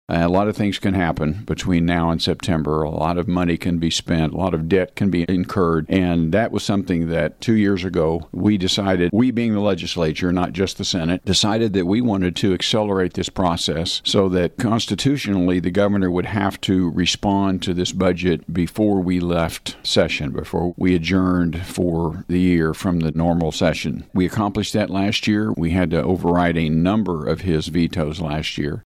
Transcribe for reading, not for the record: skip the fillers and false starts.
A lot of things can happen between now and September. A lot of money can be spent. A lot of debt can be incurred. And that was something that 2 years ago we decided, we being the legislature, not just the Senate, decided that we wanted to accelerate this process so that constitutionally the governor would have to respond to this budget before we left session, before we adjourned for the year from the normal session. We accomplished that last year. We had to override a number of his vetoes last year.